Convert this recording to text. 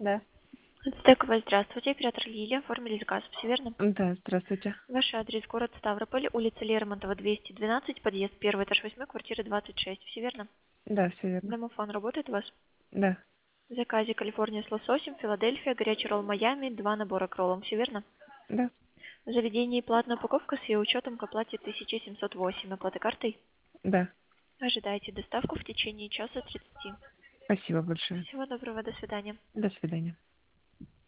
Да. Стековая, здравствуйте. Оператор Лилия. Оформили заказ. Все верно? Да, здравствуйте. Ваш адрес город Ставрополь, улица Лермонтова, 212, подъезд 1, этаж 8, квартира 26. Все верно? Да, все верно. Домофон работает у вас? Да, В заказе Калифорния с лососем, Филадельфия, горячий ролл Майами, 2 набора к роллам. Все верно? да, В заведении платная упаковка с ее учетом к оплате 1708. Оплата картой? да. Ожидайте доставку в течение часа 30. Спасибо большое. Всего доброго, до свидания. До свидания.